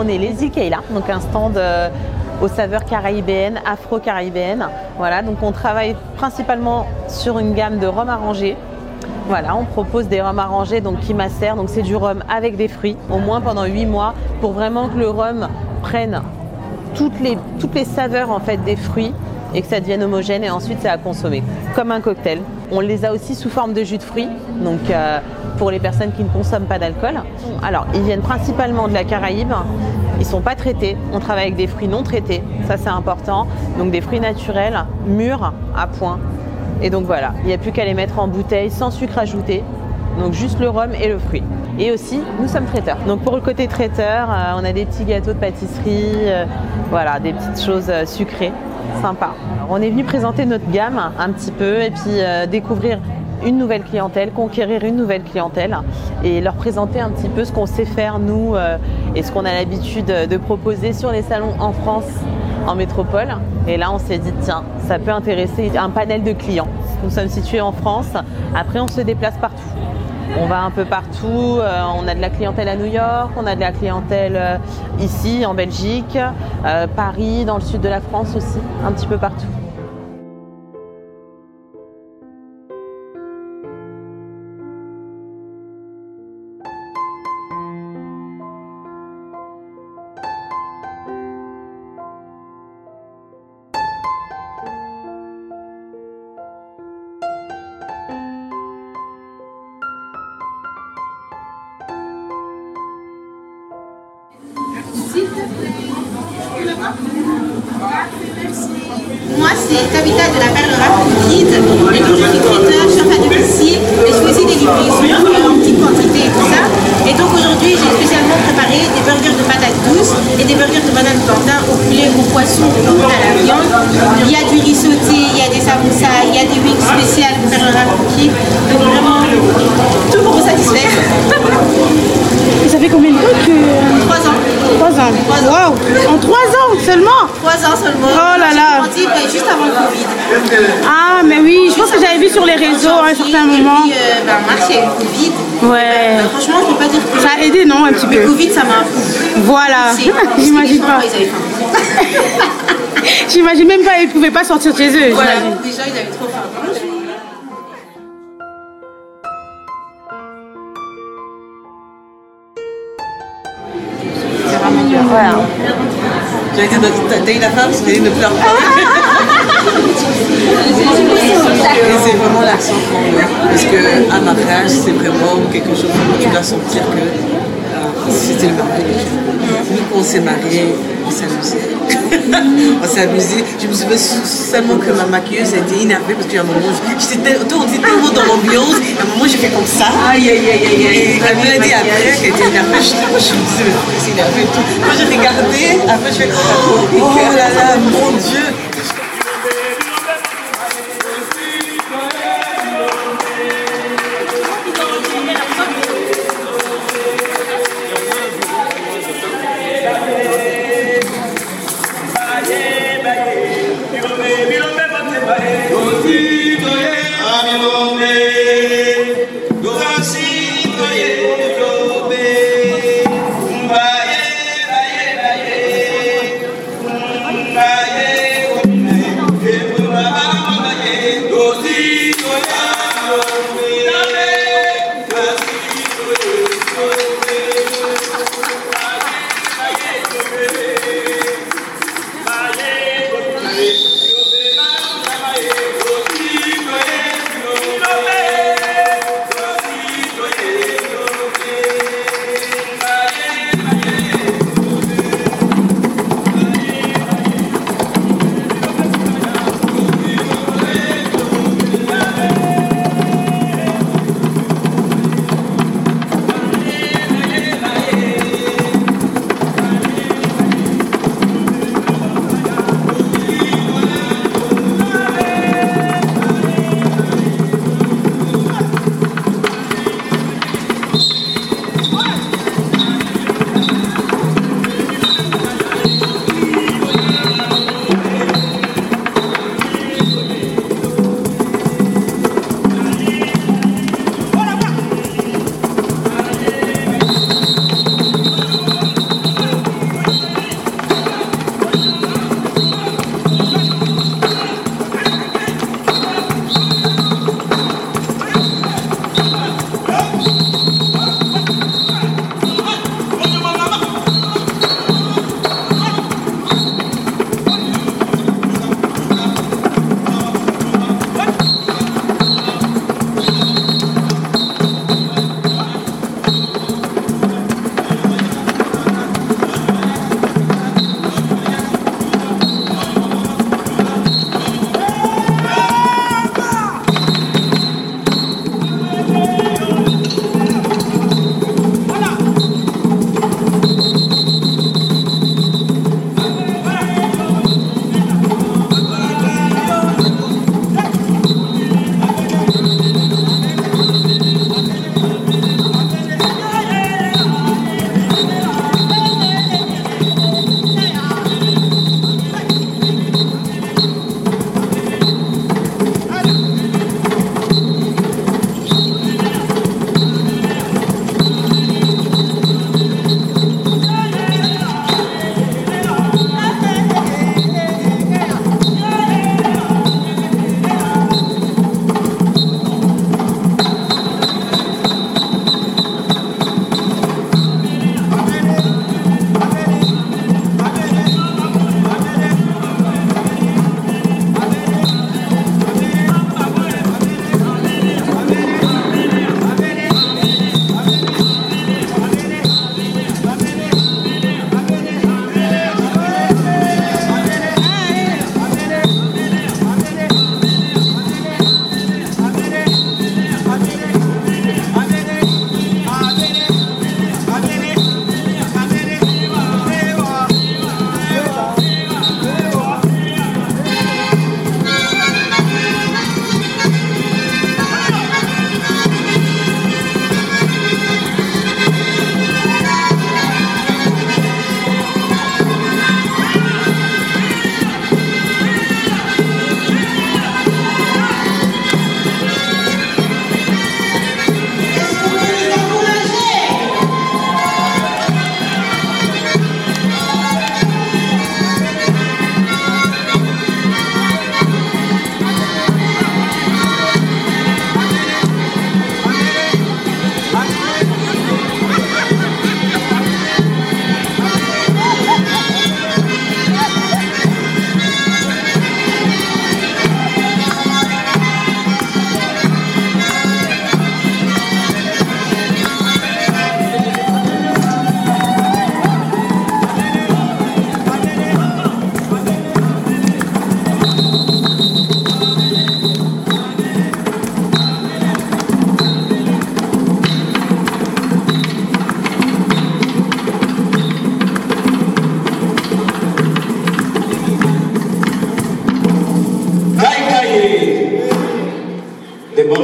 est les îles Kayla, donc un stand aux saveurs caribéennes, afro-caribéennes. Voilà, donc on travaille principalement sur une gamme de rhum arrangé. Voilà, on propose des rhums arrangés donc qui macèrent, donc c'est du rhum avec des fruits, au moins pendant 8 mois, pour vraiment que le rhum prenne toutes les saveurs en fait des fruits et que ça devienne homogène, et ensuite c'est à consommer comme un cocktail. On les a aussi sous forme de jus de fruits, donc pour les personnes qui ne consomment pas d'alcool. Alors, ils viennent principalement de la Caraïbe, ils ne sont pas traités, on travaille avec des fruits non traités, ça c'est important, donc des fruits naturels, mûrs, à point. Et donc voilà, il n'y a plus qu'à les mettre en bouteille sans sucre ajouté, donc juste le rhum et le fruit. Et aussi, nous sommes traiteurs. Donc pour le côté traiteur, on a des petits gâteaux de pâtisserie, voilà, des petites choses sucrées, sympa. Alors, on est venu présenter notre gamme un petit peu et puis découvrir une nouvelle clientèle, conquérir une nouvelle clientèle et leur présenter un petit peu ce qu'on sait faire nous et ce qu'on a l'habitude de proposer sur les salons en France, en métropole. Et là, on s'est dit, tiens, ça peut intéresser un panel de clients. Nous sommes situés en France. Après, on se déplace partout. On va un peu partout. On a de la clientèle à New York, on a de la clientèle ici, en Belgique, Paris, dans le sud de la France aussi, un petit peu partout. Moi, c'est Tabitha de la Perle Rapide, et donc je suis traiteur, chef à domicile, et je fais aussi des livraisons en petite quantité et tout ça. Et donc aujourd'hui, j'ai spécialement préparé des burgers de patates douces et des burgers de banane plantain au poulet, au poisson, à la viande. Il y a du riz sauté, il y a des samoussas, il y a des wings spéciales de Perle Rapide. Donc vraiment, tout pour vous satisfaire. Et ça fait combien de temps que... 3 ans. 3 ans. Waouh. En 3 ans seulement? 3 ans seulement. Oh là là. J'ai grandi juste avant le Covid. Ah, mais oui, je pense que j'avais vu sur les réseaux à un certain moment. Et puis, mars, il y a eu le Covid. Ouais. Franchement, je ne peux pas dire que Ça a aidé, non, un petit le peu? Covid, ça m'a... Voilà. J'imagine pas. Ils avaient faim. J'imagine même pas, ils pouvaient pas sortir de chez eux. Voilà, J'imagine. déjà, ils avaient trop faim. Voilà. J'avais dit, t'as eu la femme, parce qu'elle ne pleure pas. Et c'est vraiment l'accent qu'on met. Parce qu'un mariage, c'est vraiment quelque chose où tu dois sentir que c'était le mariage. Nous, quand on s'est mariés, on s'est amusé. On s'est amusé. Je me souviens seulement que ma maquilleuse a été énervée parce qu'à un moment, on était tellement dans l'ambiance. À un moment, j'ai fait comme ça. Aïe, aïe, aïe, aïe. Et elle me l'a dit après qu'elle était énervée. Je me disais, mais c'est énervé et tout. Quand j'ai regardé, après, je fais oh là là, mon Dieu.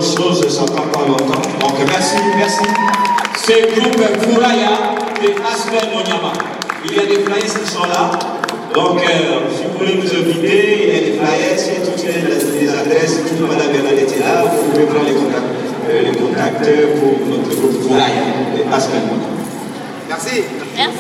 chose, ça ne prend pas longtemps. Donc merci, merci. C'est le groupe Fouraya de Aspen Monyama. Il y a des flyers qui sont là. Donc si vous voulez vous inviter, il y a des flyers, il y a toutes les adresses, tout Madame Bernadette est là. Vous pouvez prendre les contacts pour notre groupe Fouraya de Aspen Monyama. Merci. Merci.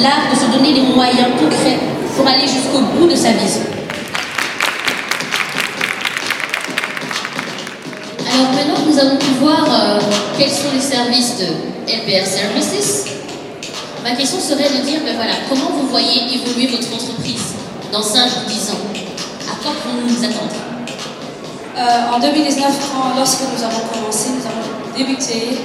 l'art de se donner les moyens concrets pour aller jusqu'au bout de sa vision. Alors maintenant que nous allons pu voir quels sont les services de LPR Services, ma question serait de dire, ben voilà, comment vous voyez évoluer votre entreprise dans 5 ou 10 ans? À quoi pouvons-nous nous attendre? En 2019, lorsque nous avons commencé, nous avons débuté.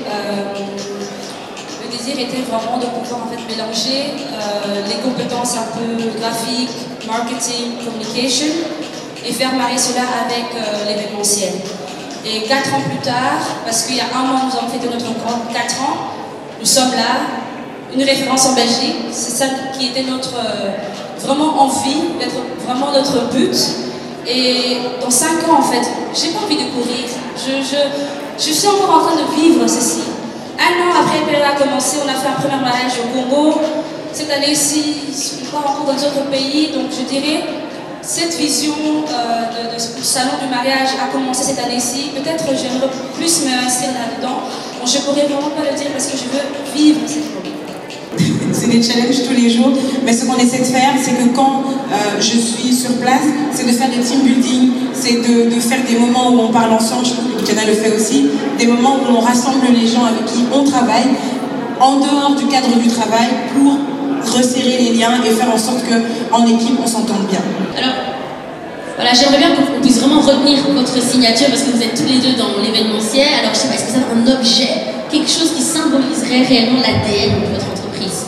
Le désir était vraiment de pouvoir en fait mélanger les compétences un peu graphiques, marketing, communication, et faire marier cela avec l'événementiel. Et 4 ans plus tard, parce qu'il y a un mois nous avons fêté notre grand 4 ans, nous sommes là, une référence en Belgique. C'est ça qui était notre vraiment envie, d'être vraiment notre but. Et dans 5 ans en fait, j'ai pas envie de courir. Je suis encore en train de vivre ceci. 1 an après LPR a commencé, on a fait un premier mariage au Congo. Cette année-ci, on part encore dans d'autres pays, donc je dirais cette vision du salon du mariage a commencé cette année-ci. Peut-être j'aimerais plus m'inscrire là-dedans. Bon, je ne pourrais vraiment pas le dire parce que je veux vivre cette vie. C'est des challenges tous les jours, mais ce qu'on essaie de faire, c'est que quand je suis sur place, c'est de faire des team building, c'est de faire des moments où on parle ensemble, je trouve que Diana le fait aussi, des moments où on rassemble les gens avec qui on travaille, en dehors du cadre du travail, pour resserrer les liens et faire en sorte qu'en équipe, on s'entende bien. Alors, voilà, j'aimerais bien qu'on puisse vraiment retenir votre signature parce que vous êtes tous les deux dans l'événementiel. Alors, je sais pas, est-ce que ça un objet, quelque chose qui symboliserait réellement l'ADN de votre entreprise?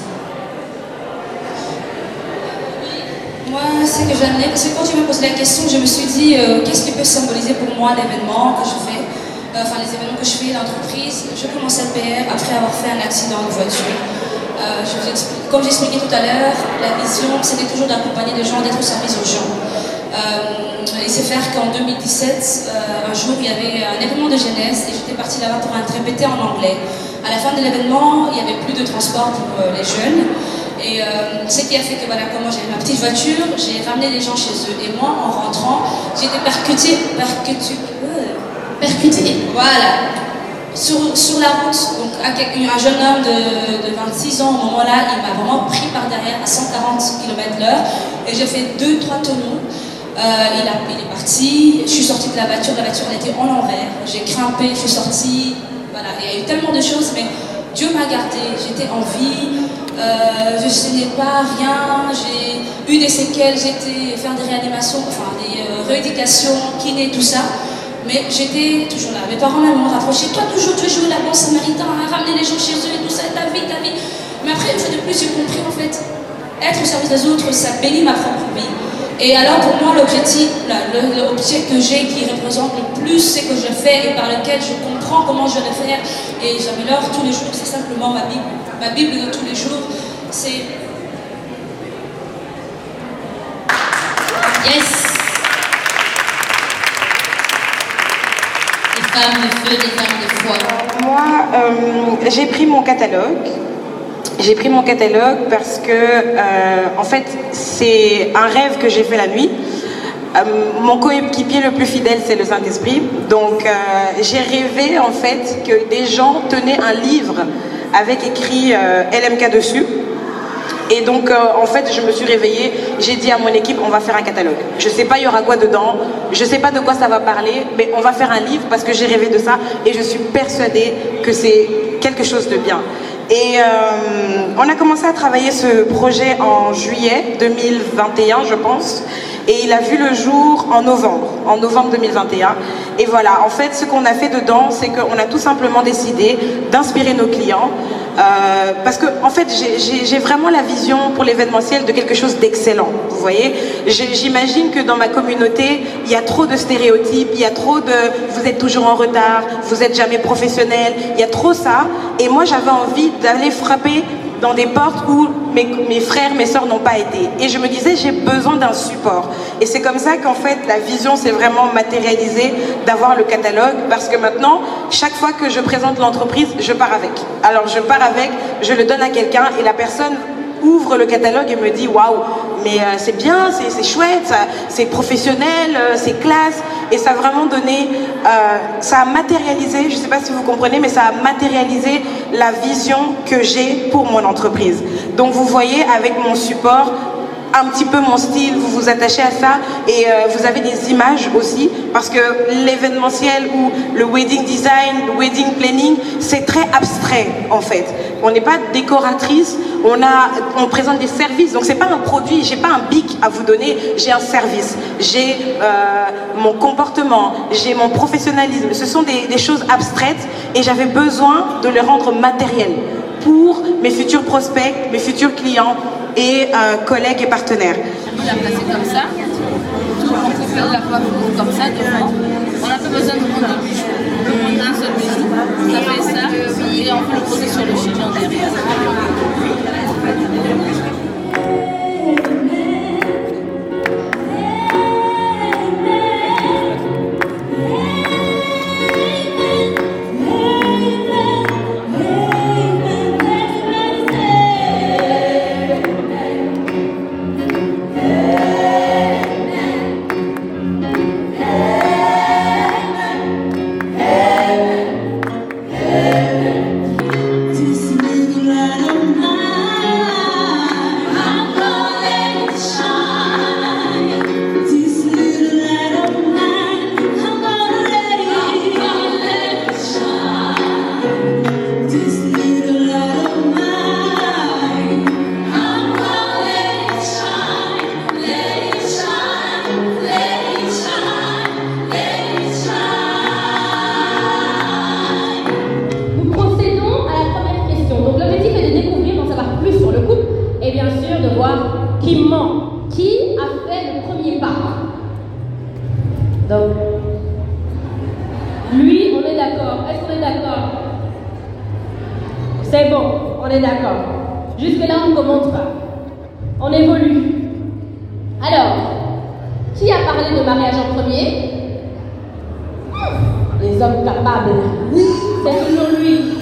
Moi, ce que j'ai amené, parce que quand tu m'as posé la question, je me suis dit qu'est-ce qui peut symboliser pour moi l'événement que je fais, enfin les événements que je fais, l'entreprise. Je commence à LPR après avoir fait un accident de voiture. Comme j'expliquais tout à l'heure, la vision c'était toujours d'accompagner les gens, d'être au service aux gens. Il s'est fait qu'en 2017, un jour il y avait un événement de jeunesse et j'étais partie là-bas pour répéter en anglais. À la fin de l'événement, il n'y avait plus de transport pour les jeunes. Et ce qui a fait que voilà, comme moi j'avais ma petite voiture, j'ai ramené les gens chez eux. Et moi, en rentrant, j'ai été percutée, voilà, sur la route. Donc un jeune homme de 26 ans, au moment-là, il m'a vraiment pris par derrière à 140 km/h. Et j'ai fait 2-3 tonneaux. Il est parti, je suis sortie de la voiture elle était en l'envers. J'ai grimpé, je suis sortie. Voilà, il y a eu tellement de choses, mais Dieu m'a gardée, j'étais en vie. Je ne saignais pas, rien, j'ai eu des séquelles, j'ai été faire des réanimations, enfin des rééducations, kiné, tout ça, mais j'étais toujours là. Mes parents m'ont rapproché, toi toujours tu joues la bon samaritain, à ramener les gens chez eux et tout ça, ta vie. Mais après, une fois de plus, j'ai compris en fait, être au service des autres, ça bénit ma propre vie. Et alors pour moi, l'objectif, l'objet que j'ai qui représente le plus ce que je fais et par lequel je comprends comment je le faire et j'améliore tous les jours, c'est simplement ma Bible. Ma Bible de tous les jours, c'est... Yes! Des femmes de feu, des femmes de foi. Moi, j'ai pris mon catalogue. J'ai pris mon catalogue parce que, en fait, c'est un rêve que j'ai fait la nuit. Mon coéquipier le plus fidèle, c'est le Saint-Esprit. Donc, j'ai rêvé, en fait, que des gens tenaient un livre avec écrit LMK dessus. Et donc, en fait, je me suis réveillée, j'ai dit à mon équipe, on va faire un catalogue. Je ne sais pas il y aura quoi dedans, je ne sais pas de quoi ça va parler, mais on va faire un livre parce que j'ai rêvé de ça et je suis persuadée que c'est quelque chose de bien. Et on a commencé à travailler ce projet en juillet 2021, je pense. Et il a vu le jour en novembre 2021. Et voilà, en fait, ce qu'on a fait dedans, c'est qu'on a tout simplement décidé d'inspirer nos clients. Parce que, en fait, j'ai vraiment la vision pour l'événementiel de quelque chose d'excellent. Vous voyez, j'imagine que dans ma communauté, il y a trop de stéréotypes, il y a trop de « vous êtes toujours en retard, vous n'êtes jamais professionnel », il y a trop ça. Et moi, j'avais envie d'aller frapper dans des portes où mes frères, mes sœurs n'ont pas été. Et je me disais, j'ai besoin d'un support. Et c'est comme ça qu'en fait, la vision s'est vraiment matérialisée d'avoir le catalogue, parce que maintenant, chaque fois que je présente l'entreprise, je pars avec. Alors je pars avec, je le donne à quelqu'un et la personne ouvre le catalogue et me dit « Waouh, mais c'est bien, c'est chouette, c'est professionnel, c'est classe, et ça a vraiment donné, ça a matérialisé, je ne sais pas si vous comprenez, mais ça a matérialisé la vision que j'ai pour mon entreprise. Donc vous voyez avec mon support, un petit peu mon style, vous vous attachez à ça, et vous avez des images aussi, parce que l'événementiel ou le wedding design, le wedding planning, c'est très abstrait en fait. On n'est pas décoratrice, on présente des services, donc c'est pas un produit, j'ai pas un bic à vous donner, j'ai un service, j'ai mon comportement, j'ai mon professionnalisme, ce sont des choses abstraites, et j'avais besoin de les rendre matérielles pour mes futurs prospects, mes futurs clients et collègues et partenaires. On l'a placé comme ça, on peut faire la coiffure comme ça devant. On n'a pas besoin de prendre de bijoux, on peut prendre un seul bijou, ça fait ça, et on peut le poser sur le chignon derrière. Donc, lui, on est d'accord. Est-ce qu'on est d'accord? C'est bon, on est d'accord. Jusque-là, on ne commente pas. On évolue. Alors, qui a parlé de mariage en premier? Les hommes capables. C'est toujours lui.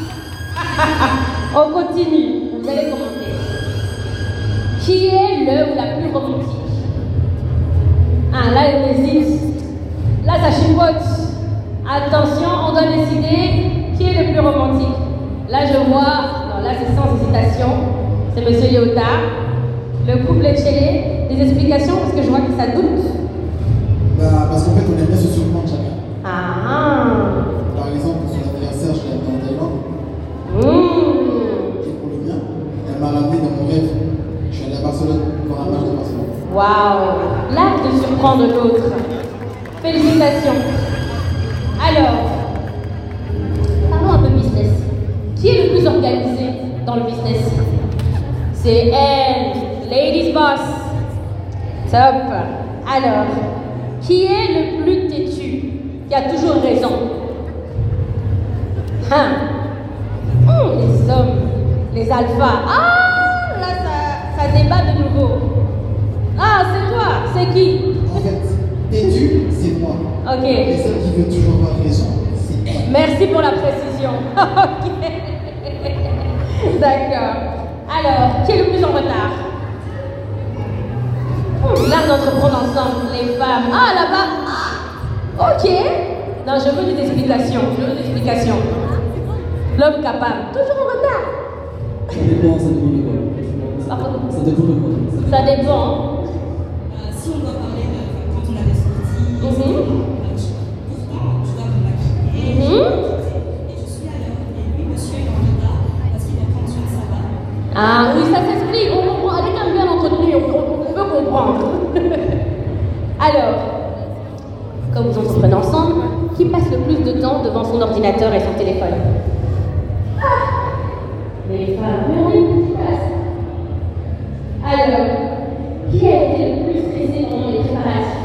On continue. Vous allez commenter. Qui est le ou la plus romantique? Ah, là, il hésite. Là, ça chipote. Attention, on doit décider qui est le plus romantique. Là, je vois, non, là, c'est sans hésitation. C'est Monsieur Léotard. Le couple Etchele. Des explications parce que je vois que ça doute. Bah, parce qu'en fait, on aime bien se surprendre chacun. Ah. Par exemple, pour son anniversaire, je l'ai amené en Thaïlande. Et pour le mien, elle m'a ramené dans mon rêve. Je suis allé à Barcelone pour un match de Barcelone. Waouh, l'acte de surprendre l'autre. Félicitations. Alors, parlons un peu business. Qui est le plus organisé dans le business? C'est elle, Ladies Boss. Top. Alors, qui est le plus têtu? Qui a toujours raison? Hein? Les hommes, les alphas. Ah, là, ça débat de nouveau. Ah, c'est toi, c'est qui? En fait, têtu, c'est moi. Ok. Et celle qui veut toujours avoir raison, c'est elle. Merci pour la précision. Ok. D'accord. Alors, qui est le plus en retard? L'art d'entreprendre ensemble, les femmes. Ah, là-bas. Ah. Ok. Non, je veux des explications. L'homme capable. Toujours en retard. Ça dépend de quoi. Ça dépend de quoi. Ça dépend. Si on doit parler de quand on a des sorties, pourtant je dois me maquiller. Et je suis à l'heure. Et lui, monsieur, est en retard parce qu'il doit prendre soin de sa barbe. Ah oui, ça s'explique. On comprend. Elle est quand même bien entretenue. On peut comprendre. Alors, comme vous entreprenez ensemble, qui passe le plus de temps devant son ordinateur et son téléphone? Les femmes. Mais on est une petite place. Alors, qui a été le plus stressé pendant les préparatifs?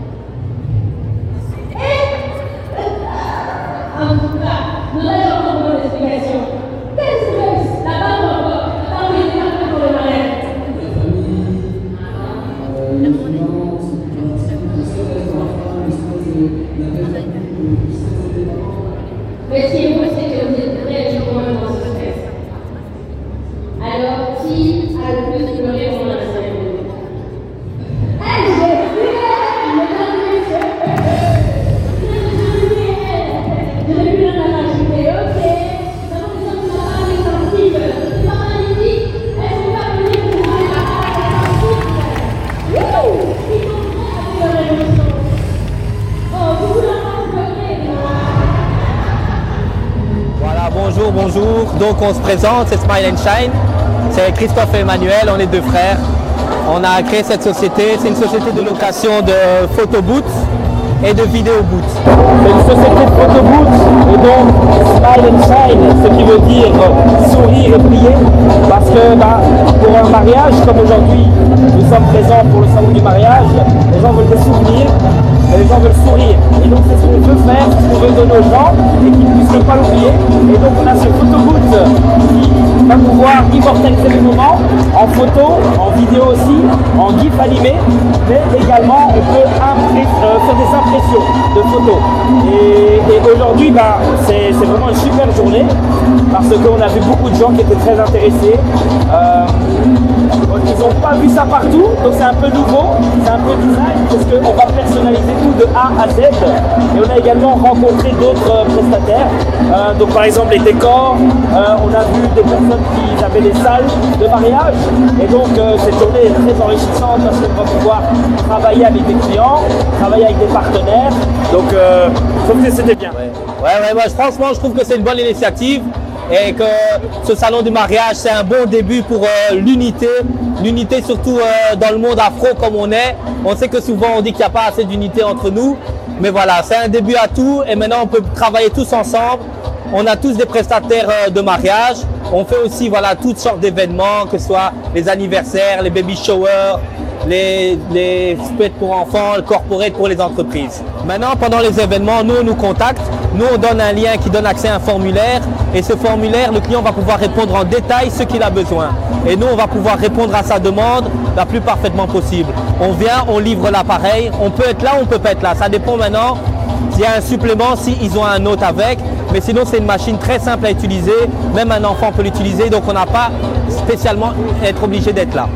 En tout cas, nous allons encore une explication. Quel stress? Là-bas ou encore? Là-bas où il était un peu pour le mariage. La famille, l'influence, le stress de la femme, le stress de la belle, le stress des parents. Mais ce qui est beau, c'est que vous êtes très joyeux dans ce stress. Alors, qui a le plus pleuré pendant la cérémonie? bonjour, bonjour. Donc on se présente, c'est Smile and Shine. C'est Christophe et Emmanuel, on est deux frères. On a créé cette société, c'est une société de location de photobooths et de vidéobooths. C'est une société de photobooths et donc Smile and Shine, ce qui veut dire sourire et prier. Parce que pour un mariage, comme aujourd'hui nous sommes présents pour le salon du mariage, les gens veulent des souvenirs. Mais les gens veulent sourire. Et donc c'est ce qu'on veut faire, c'est ce qu'on veut donner aux gens et qu'ils ne puissent ne pas l'oublier. Et donc on a ce photobooth qui va pouvoir immortaliser les moments en photo, en vidéo aussi, en gif animé, mais également on peut faire des impressions de photos. Et aujourd'hui c'est vraiment une super journée parce qu'on a vu beaucoup de gens qui étaient très intéressés. Ils n'ont pas vu ça partout, donc c'est un peu nouveau, c'est un peu design parce qu'on va personnaliser tout de A à Z. Et on a également rencontré d'autres prestataires, donc par exemple les décors, on a vu des personnes qui avaient des salles de mariage. Et donc cette journée est très enrichissante parce qu'on va pouvoir travailler avec des clients, travailler avec des partenaires. Donc je trouve que c'était bien. Ouais, franchement je trouve que c'est une bonne initiative. Et que ce salon du mariage, c'est un bon début pour l'unité surtout dans le monde afro comme on est. On sait que souvent on dit qu'il n'y a pas assez d'unité entre nous, mais voilà, c'est un début à tout et maintenant on peut travailler tous ensemble. On a tous des prestataires de mariage, on fait aussi voilà, toutes sortes d'événements, que ce soit les anniversaires, les baby showers, les fêtes pour enfants, le corporate pour les entreprises. Maintenant, pendant les événements, nous, on nous contacte. Nous, on donne un lien qui donne accès à un formulaire. Et ce formulaire, le client va pouvoir répondre en détail ce qu'il a besoin. Et nous, on va pouvoir répondre à sa demande la plus parfaitement possible. On vient, on livre l'appareil. On peut être là, on peut pas être là. Ça dépend maintenant s'il y a un supplément, s'ils ont un autre avec. Mais sinon, c'est une machine très simple à utiliser. Même un enfant peut l'utiliser. Donc, on n'a pas spécialement à être obligé d'être là.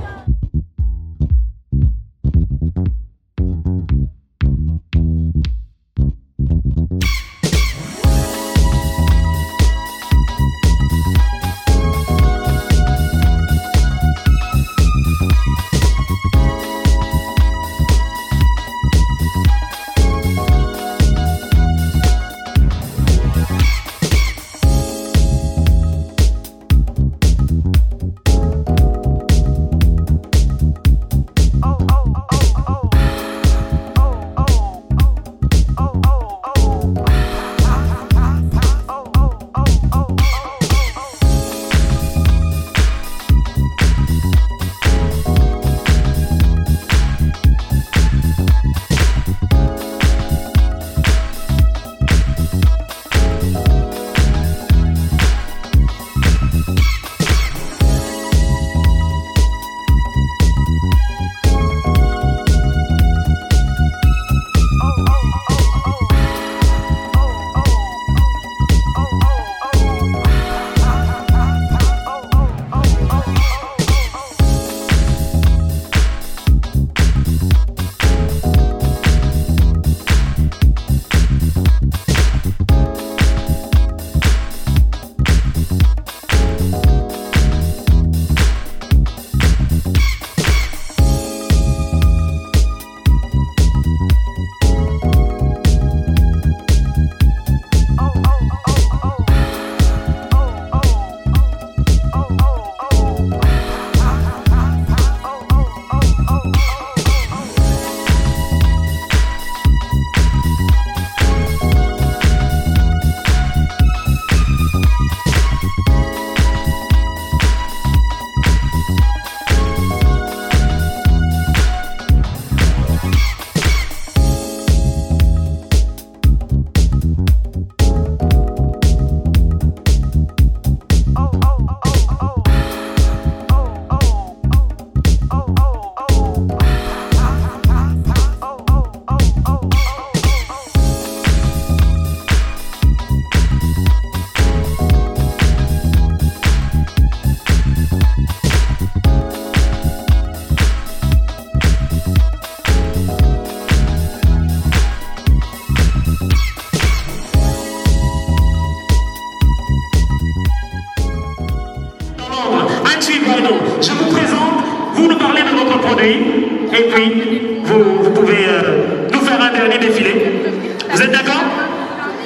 Je vous présente, vous nous parlez de votre produit, et puis vous pouvez nous faire un dernier défilé. Vous êtes d'accord?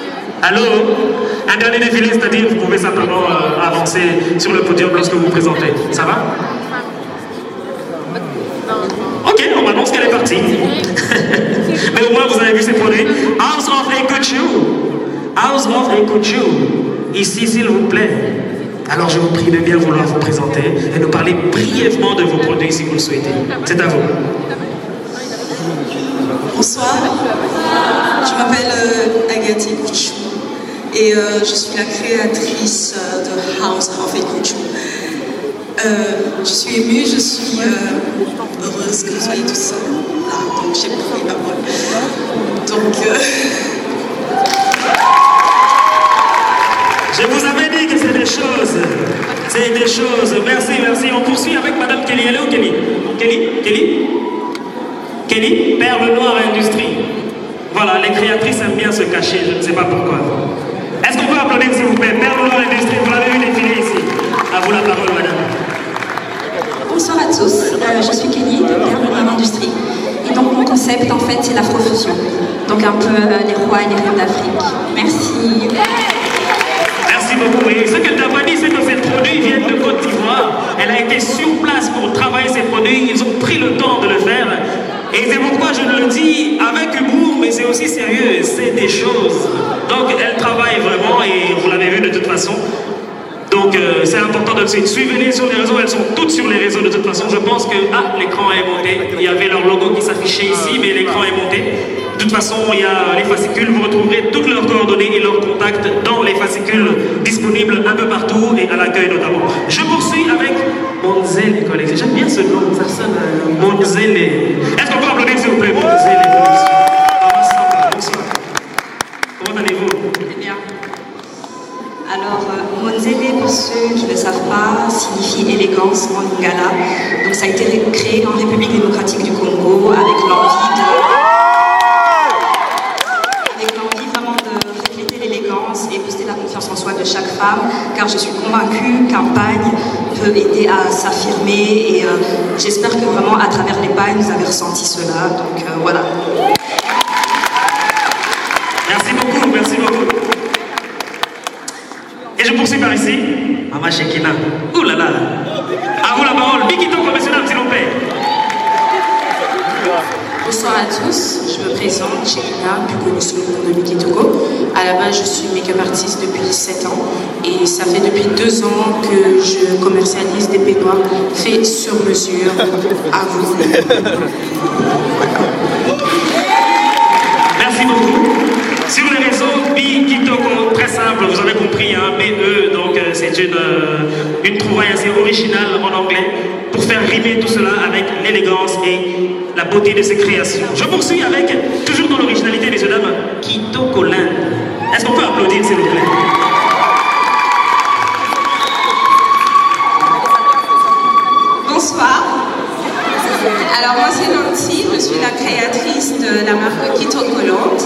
Allô? Un dernier défilé, c'est-à-dire vous pouvez simplement avancer sur le podium lorsque vous vous présentez. Ça va? Ok, on m'annonce qu'elle est partie. Mais au moins vous avez vu ces produits. House of Ekuchu. House of Ekuchu. Ici, s'il vous plaît. Alors je vous prie de bien vouloir vous présenter et nous parler brièvement de vos produits si vous le souhaitez. C'est à vous. Bonsoir, je m'appelle Agathe Ekuchu et je suis la créatrice de House of Ekuchu. Je suis émue, je suis heureuse que vous soyez tous là, donc j'ai beaucoup les paroles. Donc, je vous avais dit que c'est des choses. C'est des choses. Merci, merci. On poursuit avec Madame Kelly. Elle est où, Kelly? Kelly, Perle Noire Industrie. Voilà, les créatrices aiment bien se cacher, je ne sais pas pourquoi. Est-ce qu'on peut applaudir, s'il vous plaît? Perle Noire Industrie, vous l'avez vu défiler ici. À vous la parole, madame. Bonsoir à tous, je suis Kelly de Perle Noire Industrie. Et donc mon concept, en fait, c'est l'afrofusion. Donc un peu les rois et les reines d'Afrique. Merci. Merci beaucoup. Et ce qu'elle t'a pas dit, c'est que ces produits viennent de Côte d'Ivoire. Elle a été sur place pour travailler ces produits. Ils ont pris le temps de le faire. Et c'est pourquoi je le dis avec humour, mais c'est aussi sérieux. C'est des choses. Donc elle travaille vraiment et vous l'avez vu de toute façon. Donc c'est important de le suivre. Suivez-les sur les réseaux, elles sont toutes sur les réseaux de toute façon. Je pense que l'écran est monté. Il y avait leur logo qui s'affichait ici, mais l'écran est monté. De toute façon, il y a les fascicules, vous retrouverez toutes leurs coordonnées et leurs contacts dans les fascicules disponibles un peu partout et à l'accueil notamment. Je poursuis avec Monzele Collection. J'aime bien ce nom, ça sonne Monzele. Est-ce qu'on peut applaudir s'il vous plaît, Monzele Collection? Bonsoir. Comment allez-vous? Très bien. Alors, Monzele, pour ceux qui ne le savent pas, signifie élégance en lingala. Donc ça a été créé en République démocratique du Congo avec l'envie vraiment de refléter l'élégance et booster la confiance en soi de chaque femme, car je suis convaincue qu'un bagne peut aider à s'affirmer et j'espère que vraiment à travers les bagnes vous avez ressenti cela. Donc voilà. Merci beaucoup, merci beaucoup. Et je poursuis par ici, Mama Shekina. Ouh là là. À vous la parole, Bikito professionnel, s'il vous plaît. Bonsoir à tous, je me présente, Shekina, plus connue sous le nom de Bikitoko. À la base, je suis make-up artiste depuis 7 ans et ça fait depuis 2 ans que je commercialise des peignoirs faits sur mesure à vous. Merci beaucoup. Sur les réseaux, Bikitoko, très simple, vous avez compris, hein, BE, donc c'est une trouvaille assez originale en anglais pour faire rimer tout cela avec l'élégance et la beauté de ses créations. Je poursuis avec, toujours dans l'originalité, messieurs dames, Kitoko Land. Est-ce qu'on peut applaudir, s'il vous plaît? Bonsoir. Alors moi c'est Nancy, je suis la créatrice de la marque Kitoko Land.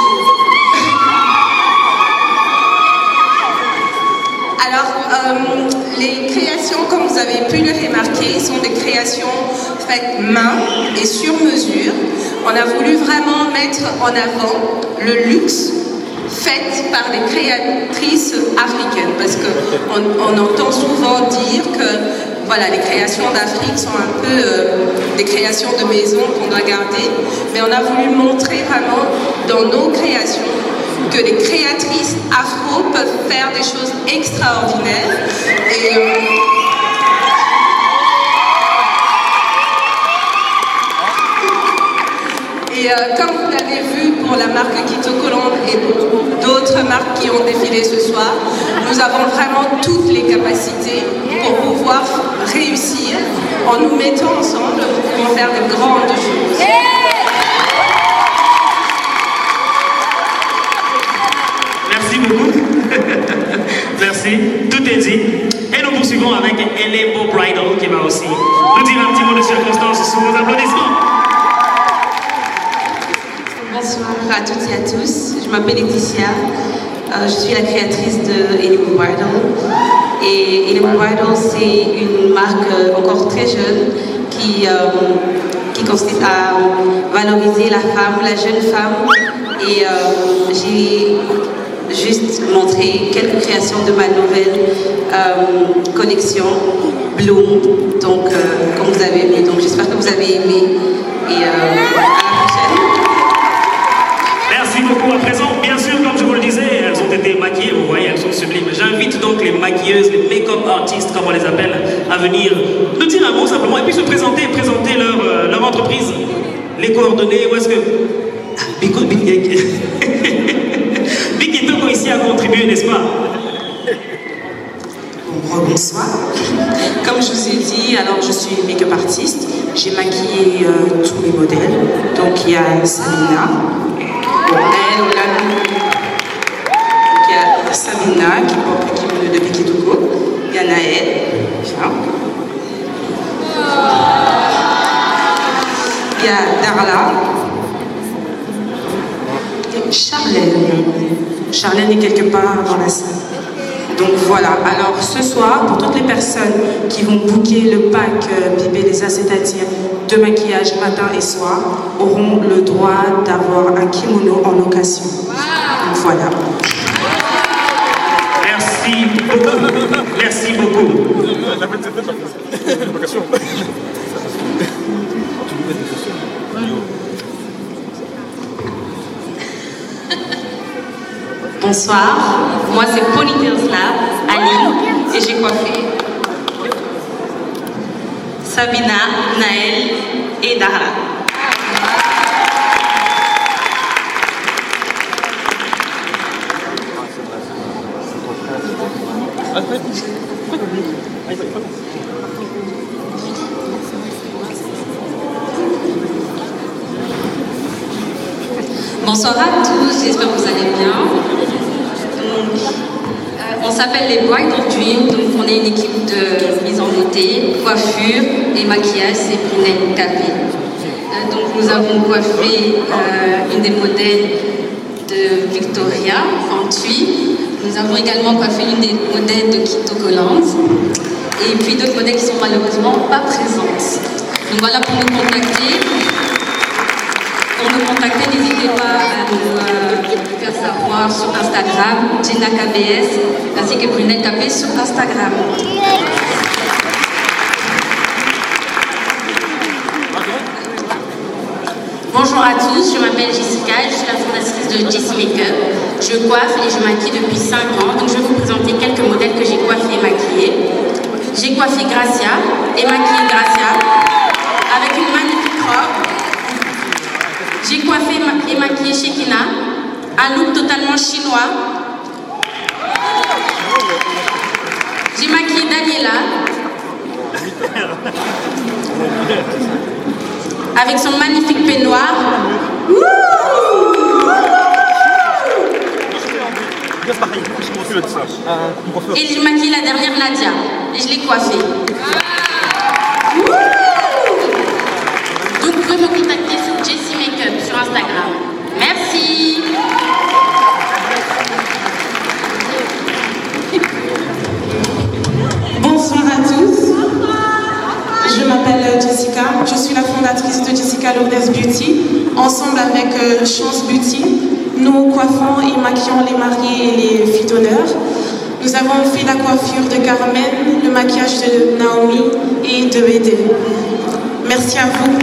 Alors les créations, comme vous avez pu le remarquer, sont des créations faites main et sur mesure. On a voulu vraiment mettre en avant le luxe fait par des créatrices africaines, parce qu'on entend souvent dire que voilà, les créations d'Afrique sont un peu des créations de maison qu'on doit garder, mais on a voulu montrer vraiment dans nos créations que les créatrices afro peuvent faire des choses extraordinaires. Et comme vous l'avez vu pour la marque Kitoko Land et pour d'autres marques qui ont défilé ce soir, nous avons vraiment toutes les capacités pour pouvoir réussir. En nous mettant ensemble, nous pouvons faire de grandes choses. Merci beaucoup. Merci. Tout est dit. Et nous poursuivons avec Elebo Bridal qui va aussi nous dire un petit mot de circonstance sous vos applaudissements. Bonsoir à toutes et à tous, je m'appelle Laetitia, je suis la créatrice de Elebo Bridal. Et Elebo Bridal, c'est une marque encore très jeune qui consiste à valoriser la femme, la jeune femme. Et juste montrer quelques créations de ma nouvelle collection Bloom. Donc, comme vous avez aimé, donc j'espère que vous avez aimé. Et à la prochaine. Merci beaucoup. À présent, bien sûr, comme je vous le disais, elles ont été maquillées, vous voyez, elles sont sublimes. J'invite donc les maquilleuses, les make-up artistes, comme on les appelle, à venir nous dire un mot simplement et puis se présenter leur entreprise, les coordonnées, où est-ce que... Big Toko ici a contribué, n'est-ce pas? Bonsoir. Comme je vous ai dit, alors je suis make-up artiste. J'ai maquillé tous les modèles. Donc il y a Sabina. Il y a Sabina qui porte le kimono de Big Toko. Il y a Naël. Il y a Darla. Et Charlène. Charlène est quelque part dans la salle. Donc voilà, alors ce soir, pour toutes les personnes qui vont booker le pack Bibeleza, c'est-à-dire de maquillage matin et soir, auront le droit d'avoir un kimono en location. Donc voilà. Merci beaucoup. Merci beaucoup. Bonsoir, moi c'est Ponytails Lab, Aline, et j'ai coiffé Sabina, Naël et Darla. Bonsoir à tous, j'espère que vous allez bien. On s'appelle les Bright of Dream, donc on est une équipe de mise en beauté, coiffure et maquillage, c'est Brunel Capé. Donc nous avons coiffé une des modèles de Victoria en Tui. Nous avons également coiffé une des modèles de Kito Collins. Et puis d'autres modèles qui sont malheureusement pas présentes. Donc voilà, pour nous contacter. N'hésitez pas à nous faire savoir sur Instagram, Gina KBS, ainsi que Brunel Capé sur Instagram. Bonjour à tous, je m'appelle Jessica, je suis la fondatrice de Jessie Makeup. Je coiffe et je maquille depuis 5 ans, donc je vais vous présenter quelques modèles que j'ai coiffés et maquillés. J'ai coiffé Gracia et maquillé Gracia avec une magnifique robe. J'ai coiffé et maquillé Shekina, un look totalement chinois. J'ai maquillé Daniela avec son magnifique peignoir. Et j'ai maquillé la dernière Nadia et je l'ai coiffée. Donc vous pouvez me contacter sur Jessie Makeup sur Instagram. Merci. Bonsoir à tous. Je m'appelle Jessica. Je suis la fondatrice de Jessica Lourdes Beauty. Ensemble avec Chance Beauty, nous coiffons et maquillons les mariés et les filles d'honneur. Nous avons fait la coiffure de Carmen, le maquillage de Naomi et de Bédé. Merci à vous.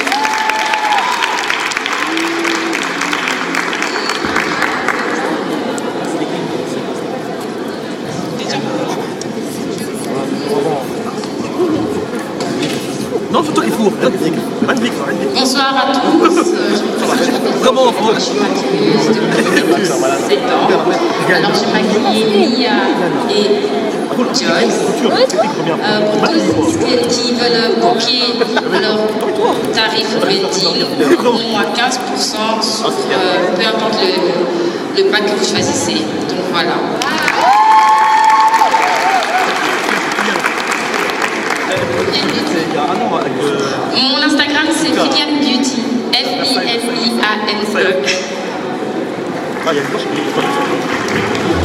Non, c'est toi qui fous. Magnifique. Bonsoir à tous. Comment je suis maquilleuse depuis 7 ans. Alors j'ai maquillé Mia et Joyce. Pour tous qui veulent booker leur tarif wedding, au moins 15% sur peu importe le pack que vous choisissez. Donc voilà. Mon Instagram c'est Filiane Beauty, F-I-L-I-A-N-E.